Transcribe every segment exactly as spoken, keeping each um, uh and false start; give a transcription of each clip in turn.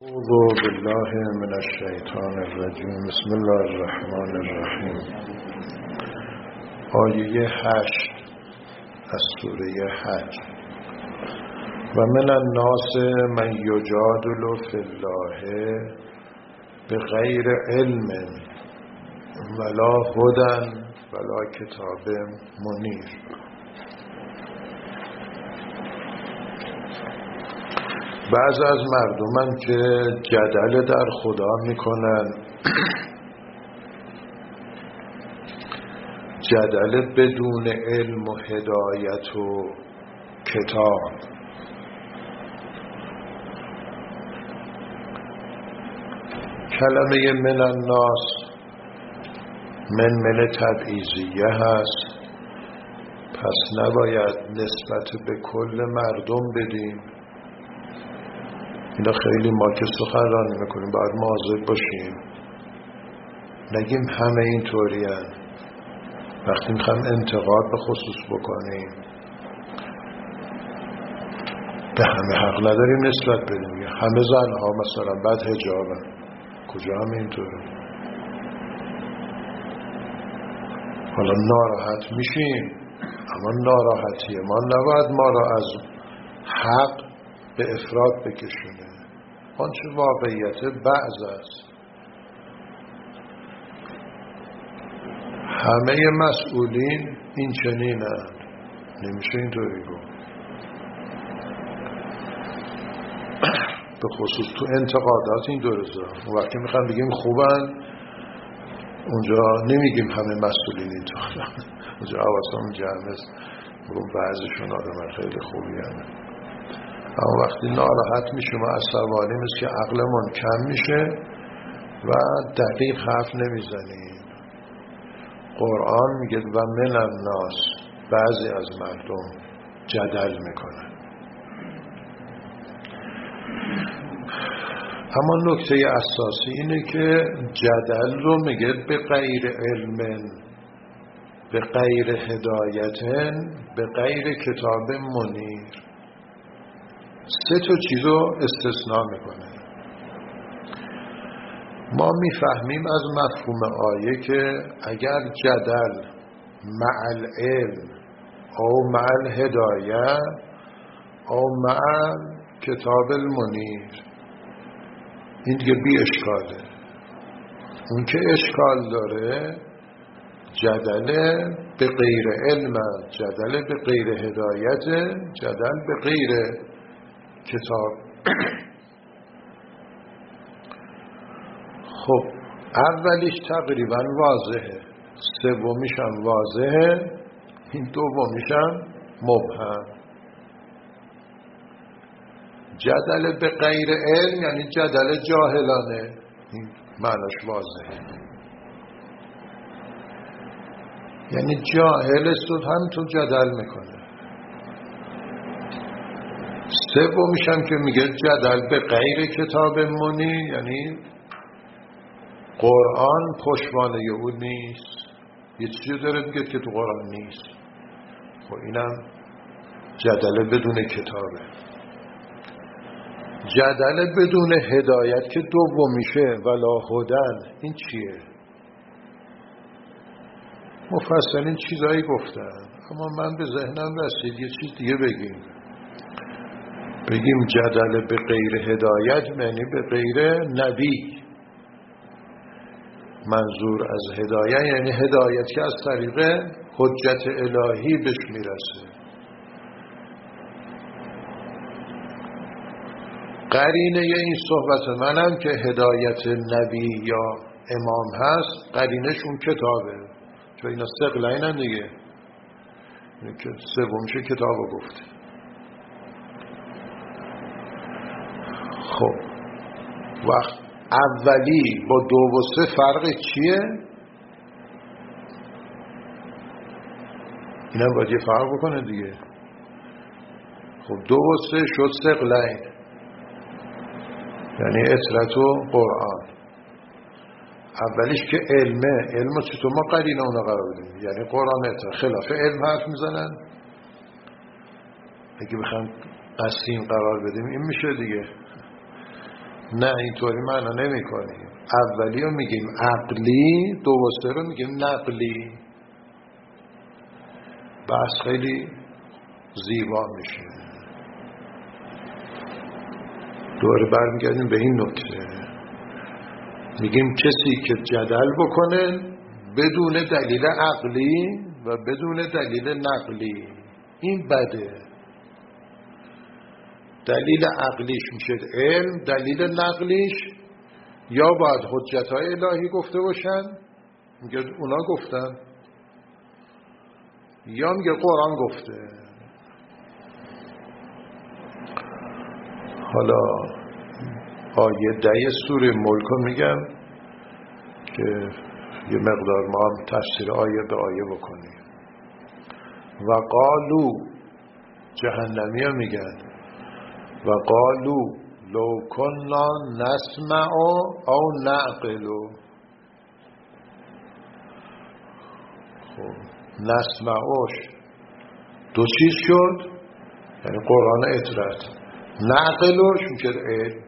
اعوذ بالله من الشیطان الرجیم. بسم الله الرحمن الرحیم. آیه هشت از سوره حج. و من الناس من یجادل فی الله بغیر علم ولا هدی ولا کتاب منیر. بعض از مردمان که جدل در خدا میکنن، جدل بدون علم و هدایت و کتاب، کلمه من الناس من من تبعیضیه هست، پس نباید نسبت به کل مردم بدیم. اینا خیلی ما که سخنرانی میکنیم باید مواظب باشیم، نگیم همه اینطوری هستند. وقتی میخوایم انتقاد به خصوص بکنیم به همه حق نداریم نسبت بدیم. همه زنها مثلا بد حجابن، کجا همه اینطوره؟ حالا ناراحت میشیم، اما ناراحتی ما نباید ما را از حق به افراد بکشونه. آنچه واقعیت بعض است. همه مسئولین این چنینند، نمیشه اینطوری گفت. به خصوص تو انتقادات این درسته. وقتی میخوام بگیم خوبن، اونجا نمیگیم همه مسئولین اینطور. اونجا حواسمون جمع است، بگم بعضیشون آدم خیلی خوبی هستند. اما وقتی ناراحت میشیم و عصبانی میشه که عقلمون کم میشه و دقیق حرف نمیزنیم. قرآن میگه و من الناس، بعضی از مردم جدل میکنن. اما نکته اساسی اینه که جدل رو میگه به غیر علم، به غیر هدایت، به غیر کتاب منیر. سه تا چیز رو استثناء میکنه. ما میفهمیم از مفهوم آیه که اگر جدل مع العلم او مع الهدایه او مع کتاب المنیر، این دیگه بی اشکاله. اون که اشکال داره جدل به غیر علم، جدل به غیر هدایت، جدل به غیر کتاب. خب اولیش تقریبا واضحه، سومیش هم واضحه، این دومیش هم مبهم. جدل به غیر علم یعنی جدل جاهلانه، این معناش واضحه، یعنی جاهل است و هم تو جدل میکنه. سومیش هم که میگه جدل به غیر کتاب منی، یعنی قرآن پشتوانه او نیست، یه چیزی داره میگه که تو قرآن نیست. خب اینم جدل بدون کتابه. جدل بدون هدایت که دومیشه ولا هدن، این چیه؟ مفصلین چیزایی گفتن، اما من به ذهنم رسید یه چیز دیگه بگیم. بگیم جدل به غیر هدایت یعنی به غیر نبی. منظور از هدایت یعنی هدایت که از طریق حجت الهی بهش میرسه. قرینه این صحبت منم که هدایت نبی یا امام هست، قرینش اون کتابه، چون اینا ثقلینن دیگه. سومیشه کتابو گفته. خب وقت اولی با دو و سه فرق چیه؟ اینم باید یه فرق بکنه دیگه. خب دو و سه شد ثقلین، یعنی اطرت و قرآن. اولیش که علمه، علمو چطور ما قرینه اونا قرار بدیم؟ یعنی قرآن اطرت. خلاف علم حرف میزنن، اگه بخوام قسیم قرار بدیم این میشه دیگه. نه اینطوری معنا نمی کنیم. اولی رو میگیم عقلی، دو و سه رو میگیم نقلی. بحث خیلی زیبا میشه. دوباره برمیگردیم به این نکته، میگیم کسی که جدل بکنه بدون دلیل عقلی و بدون دلیل نقلی این بده. دلیل عقلیش میشه علم، دلیل نقلیش یا باید حجتهای الهی گفته باشن، میگه اونا گفتن، یا میگه قرآن گفته. حالا آیه ده سوره ملک رو میگم که یه مقدار ما هم تفسیر آیه به آیه بکنیم. و قالو، جهنمی ها میگن و قالو لو کننا نسمع او نعقل. خب نسمعش دو چیز شد، یعنی قرآن اطرت، نعقلش میشه علم.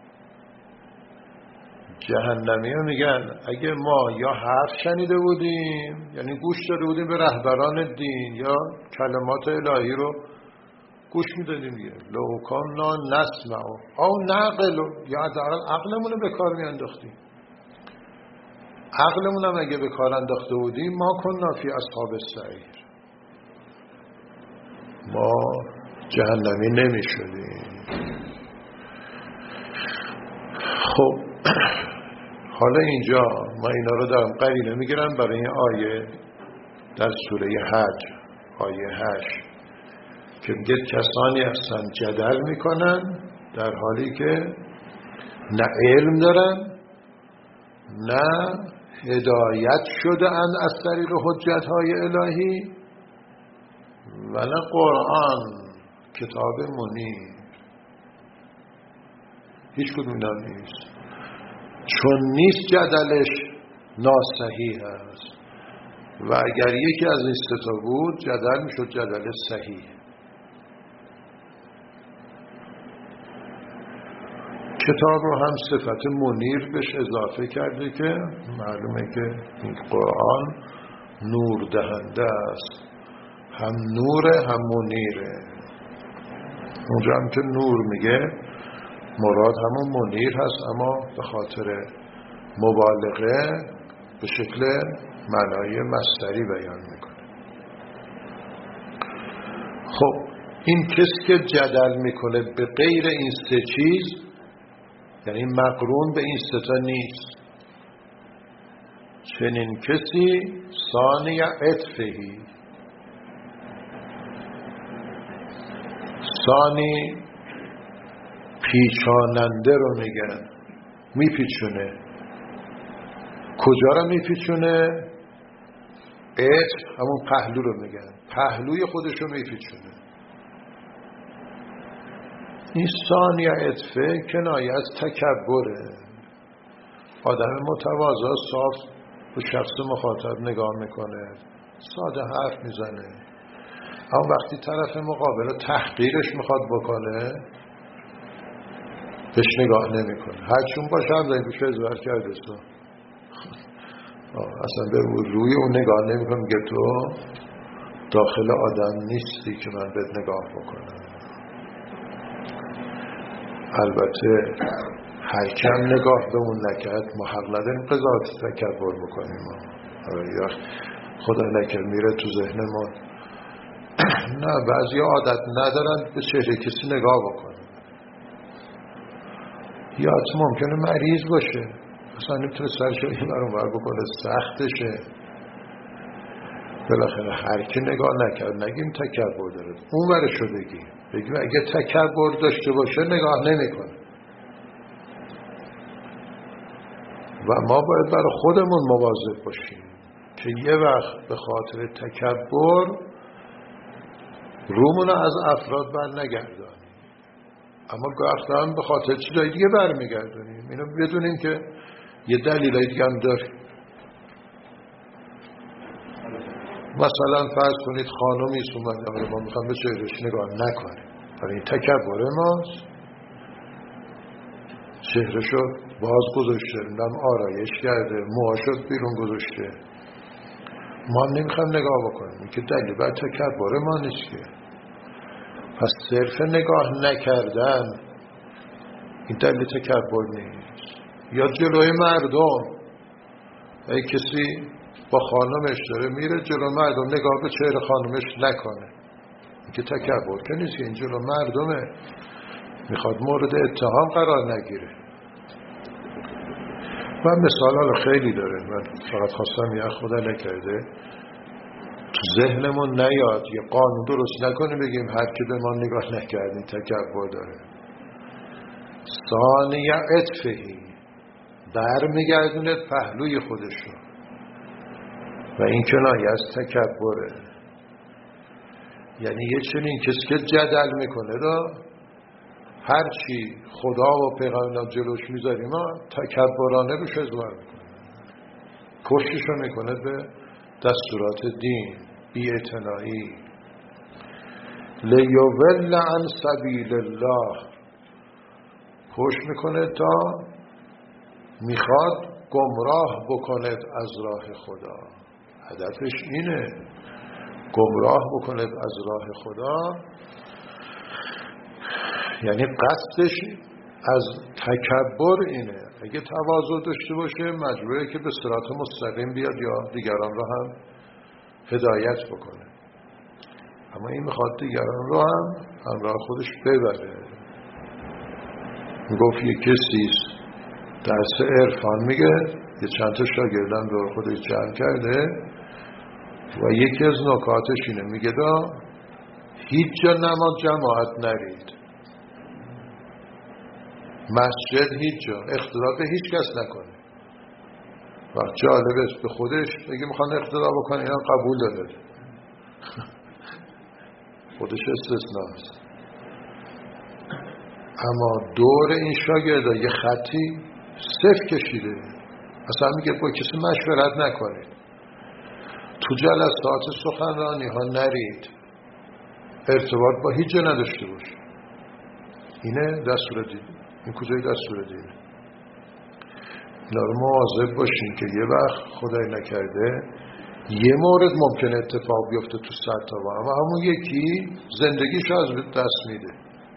جهنمی ها میگن اگه ما یا حرف شنیده بودیم، یعنی گوش داده بودیم به رهبران دین، یا کلمات الهی رو گوش میدادیم دیگه، لو کنا نسمع او نعقل، یا حداقل عقلمون رو به کار میانداختیم. عقلمون هم اگه به کار انداخته بودیم ما کنا فی اصحاب السعیر، ما جهنمی نمیشدیم. خب حالا اینجا ما اینا رو دارم قرینه میگیرم برای این آیه در سوره حج، آیه هشت، که میگه کسانی هستن جدل میکنن در حالی که نه علم دارن نه هدایت شده اند از طریق حجتهای الهی و نه قرآن کتاب منیر، هیچ کدوم اینا نیست. چون نیست جدلش ناصحیح است و اگر یکی از این سه تا بود جدل میشد جدل صحیح. کتاب رو هم صفت منیر بهش اضافه کرده که معلومه که این قرآن نور دهنده است، هم نوره هم منیره. اونجا هم که نور میگه مراد همون منیر هست، اما به خاطر مبالغه به شکل معنای مصدری بیان میکنه. خب این کسی که جدل میکنه به غیر این سه چیز، یعنی مقرون به این سه تا نیست، چنین کسی ثانی عطفهی، ثانی پیچاننده رو میگن، میپیچونه. کجا رو میپیچونه؟ عطف همون پهلو رو میگن، پهلوی خودش رو میپیچونه. این ثانی عطفه کنایه از تکبره. آدم متواضع صاف به شخص مخاطب نگاه میکنه، ساده حرف میزنه، اما وقتی طرف مقابل تحقیرش میخواد بکنه بهش نگاه نمیکنه. هرچون باشه هم زنی بشه ازبر کرده تو اصلا به روی اون نگاه نمیکنه، میگه تو داخل آدم نیستی که من بهت نگاه بکنم. البته هر کم نگاه به اون نکرد ما حق نداریم قضاوت تکبر بکنیم. یا خدا نکرد میره تو ذهن ما نه بعضی عادت ندارن به چهره کسی نگاه بکنه، یا ممکنه مریض باشه اصلا نمیتونه سرش رو این برون بر بکنه، سختشه. بالاخره هر کی نگاه نکرد نگیم تکبر داره، اون ورشو بگیم بگیم اگه تکبر داشته باشه نگاه نمیکنه. و ما باید برای خودمون مواظب باشیم که یه وقت به خاطر تکبر رومون از افراد بر نگردانیم، اما گاهی هم به خاطر چیزای دیگه برمیگردونیم. اینو بدونیم که یه دلیلای دیگه هم داریم. مثلا فرض کنید خانمی اومده ما میخوام به چهرهش نگاه نکنیم، برای این تکبر ماست. چهرهشو باز گذاشته، نم آرایش کرده، موهاشو بیرون گذاشته. ما هم نمیخوایم نگاه بکنیم. این که دلیل بر تکبر ما نیست که. پس صرف نگاه نکردن این دلیل تکبر نیست. یا جلوی مردم ای کسی با خانمش داره میره جلو مردم نگاه به چهره خانمش نکنه، این که تکبر که نیست. این جلو مردمه، میخواد مورد اتهام قرار نگیره. و مثال خیلی داره، من فقط خواستم یه خدا نکرده تو ذهنمون نیاد یه قانون درست نکنه بگیم هر که به ما نگاه نکردی تکبر داره. ثانی عطفهی، برمیگردوند پهلوی خودشو و این کنایه از تکبره. یعنی یه چنین کسی که جدل میکنه دا هرچی خدا و پیغمبر جلوش میذاریم ما تکبرانه روش اظهار میکنه، کششو میکنه به دستورات دین، بی اعتنایی. لیوول عن سبیل الله، کش میکنه تا میخواد گمراه بکند از راه خدا. هدفش اینه گمراه بکند از راه خدا، یعنی قصدش از تکبر اینه. اگه تواضع داشته باشه مجبوره که به صراط مستقیم بیاد یا دیگران رو هم هدایت بکنه، اما این میخواد دیگران رو هم همراه خودش ببره. میگفت یه کسیست درس عرفان میگه، یه چند تا شاگردان رو خودش جمع کرده و یکی از نکاتش اینه، میگه دا هیچ جا نماز جماعت نرید، مسجد هیچ جا اقتدا به هیچ کس نکنه. و جالبه به خودش بگه میخوان اقتدا بکنه اینا قبول داره، خودش استثناست. اما دور این شاگردا یه خطی صف کشیده، اصلا میگه با کسی مشورت نکنید، تو جلسات سخنرانی ها نرید، ارتباط با هیچ جا نداشته باش. اینه دستور دین. این کجای دستور دینه؟ اینا رو مواظب باشین که یه وقت خدای نکرده یه مورد ممکنه اتفاق بیفته تو صد تا، اما همون یکی زندگیش از دست میده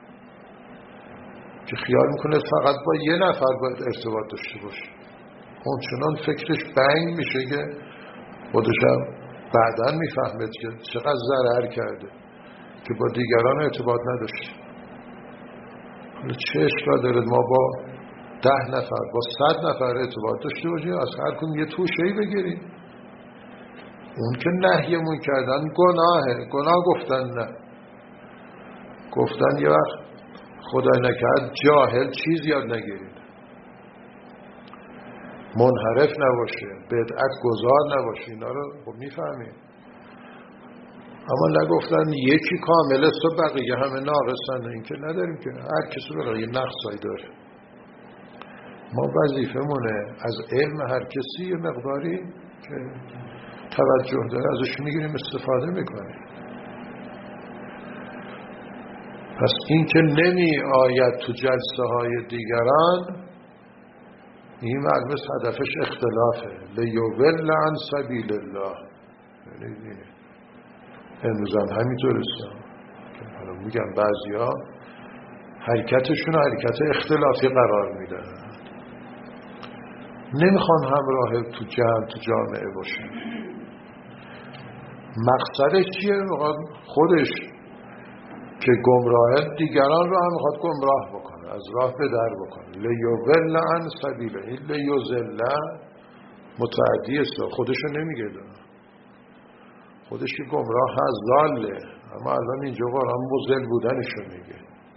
که خیال میکنه فقط با یه نفر باید ارتباط داشته باشه. اون چنان فکرش بنگ میشه که خودش هم بعداً میفهمه که چقدر ضرر کرده که با دیگران ارتباط نداشته. حالا چه اشکال داره ما با ده نفر با صد نفر ارتباط داشته باشیم، از هر کدوم یه توشه‌ای بگیریم. اون که نهیمون کردن گناهه، گناه گفتن نه، گفتن یه وقت خدای نکرد جاهل چیز یاد نگیرید، منحرف نباشه، بدعت گذار نباشه، اینا رو خب میفهمیم. اما نگفتن یکی کامل است و بقیه همه ناقصن، این که نداریم که هر کسی بقیه نقصایی داره. ما وظیفمونه از علم هر کسی یه مقداری که توجه داره ازش میگیریم، استفاده میکنیم. پس این که نمی آید تو جلسه های دیگران، این مجلس هدفش اختلافه. لیوول عن سبیل الله، امروز هم همینطور است. حالا میگم بعضی ها حرکتشون حرکت اختلافی قرار میدن، نمیخوان همراه تو جمع تو جامعه باشن. مقصدش چیه؟ خودش که گمراه دیگران رو هم میخواد گمراه بکنه، از راه به در بکنه. لیوول عن سبیله، این لیوزل متعدی است، خودشو نمیگه ده. خودش که گمراه از لاله، اما الان اینجا قرآن مزل بودنشو میگه.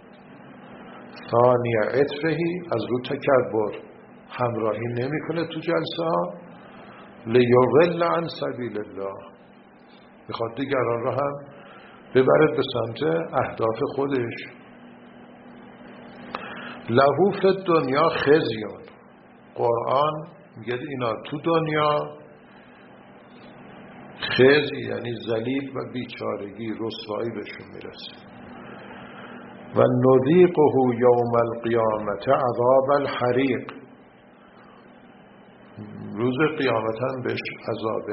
ثانی عطفهی، از رو تکبر همراهی نمیکنه تو جلسه ها. لیوول عن سبیل الله، میخواد دیگران رو هم ببرد به سمت اهداف خودش. لهو فی دنیا خزیون، قرآن میگه اینا تو دنیا خزی یعنی ذلیل و بیچارگی، رسوایی بهشون میرسه. و نذیقه یوم القیامت عذاب الحریق، روز قیامت هم بهش عذاب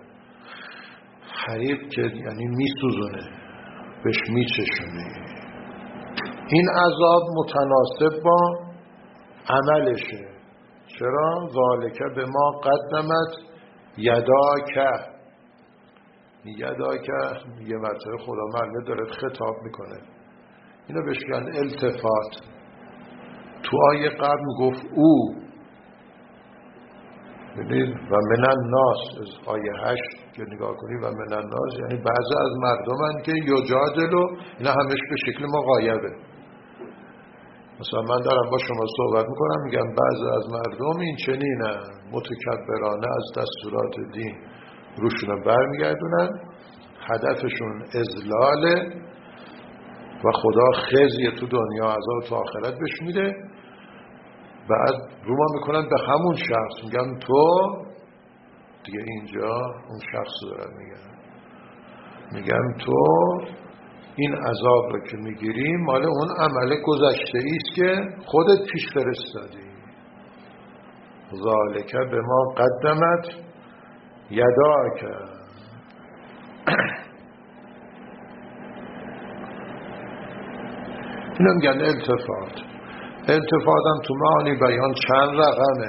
حریق که یعنی میسوزونه، بهش میچشونه. این عذاب متناسب با عملشه. چرا؟ ذالک به ما قدمت یداک. یداک یه مرتبه خدا معلومه داره خطاب میکنه، اینو بهش میگن التفات. تو آیه قبل گفت او، ببینید و من الناس، از آیه هشت که نگاه کنید و من الناس یعنی بعضی از مردمن که یجادلو، اینا همش به شکل مغایبه. مثلا من دارم با شما صحبت میکنم میگم بعضی از مردم این چنینه، متکبرانه از دستورات دین روشون برمیگردونن، هدفشون اذلاله و خدا خزی تو دنیا عذاب تو آخرت بهش میده. بعد رو ما میکنن به همون شخص، میگن تو دیگه، اینجا اون شخص دارن میگن میگن تو این عذاب رو که میگیری مال اون عمل گذشته ایست که خودت پیش فرستادی. ذالک به ما قدمت یداک. اینو میگن التفات. التفات هم تو معانی بیان چند رقمه،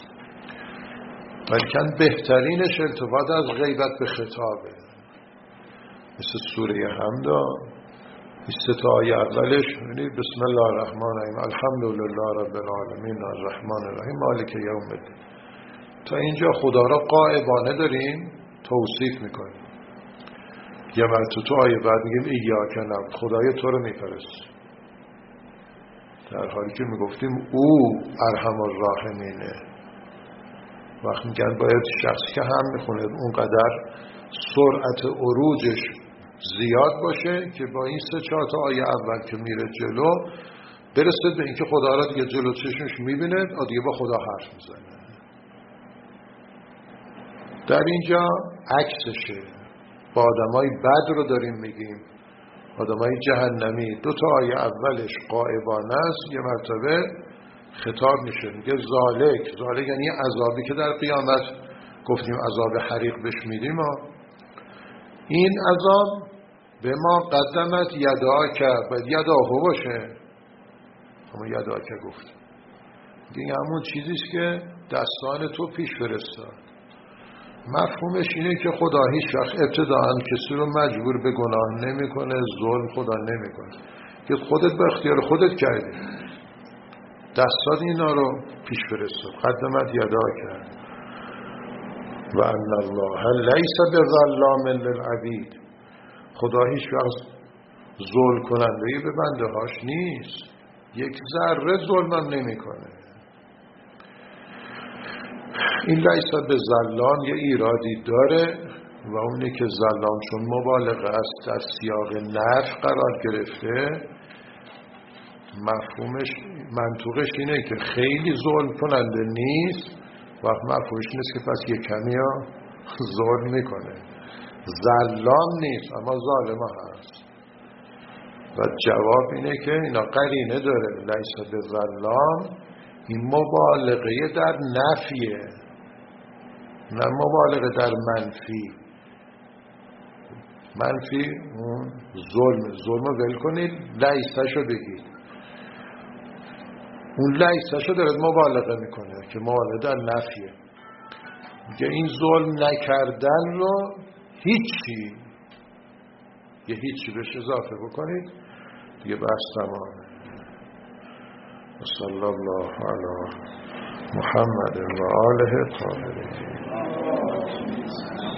ولیکن بهترینش التفات از غیبت به خطابه، مثل سوره حمد. استطاعی اولش بسم الله الرحمن الرحیم الحمدلله رب العالمین الرحمن الرحیم مالک یوم الدین. تا اینجا خدا را غائبانه داریم توصیف میکنیم. یه مرتبه تو آیه بعد میگیم ایاک نعبد، خدای تو رو میپرست، در حالی که میگفتیم او ارحم الراحمینه. وقت میگن باید شخصی که هم میخونه اونقدر سرعت عروجش زیاد باشه که با این سه چهار تا آیه اول که میره جلو برسه به اینکه خدا را دیگه جلو چشمش میبینه و دیگه با خدا حرف میزنه. در اینجا عکسشه. با آدمای بد رو داریم میگیم، آدمای جهنمی. دو تا آیه اولش غائبانه است، یه مرتبه خطاب میشه میگه ذالک. ذالک یعنی عذابی که در قیامت گفتیم عذاب حریق بهش میدیم. این عذاب به ما قدمت یداک، باید یداهو باشه، اما یداک گفت دیگه همون چیزیست که دستان تو پیش فرستاد. مفهومش اینه که خدا هیچ وقت ابتداعاً کسی رو مجبور به گناه نمیکنه، ظلم خدا نمیکنه، که خودت به اختیار خودت کردی، دستان اینا رو پیش فرستاد. قدمت یداک و ان الله لیس بظلام للعبید. خدا هیچ وقت ظلم کننده به بنده هاش نیست، یک ذره ظلمم نمیکنه. این لیس بظلام یه ایرادی داره و اونه که ظلام چون مبالغه است در سیاق نفی قرار گرفته، مفهومش منطوقش اینه که خیلی ظلم کننده نیست، وقت مفهومش نیست که پس یه کمی ها ظلم میکنه. ظلام نیست اما ظالم هست. و جواب اینه که اینا قرینه داره. لیس به ظلام این مبالغه در نفیه، نه مبالغه در منفی. منفی اون ظلم، ظلم رو ول کنید، لیسشو بگید. اون لیسشو داره مبالغه میکنه که مبالغه در نفیه. میگه این ظلم نکردن رو هیچی، یه هیچی بهش اضافه بکنید دیگه بحث تمامه. صلی الله علی محمد و آله الطاهرین.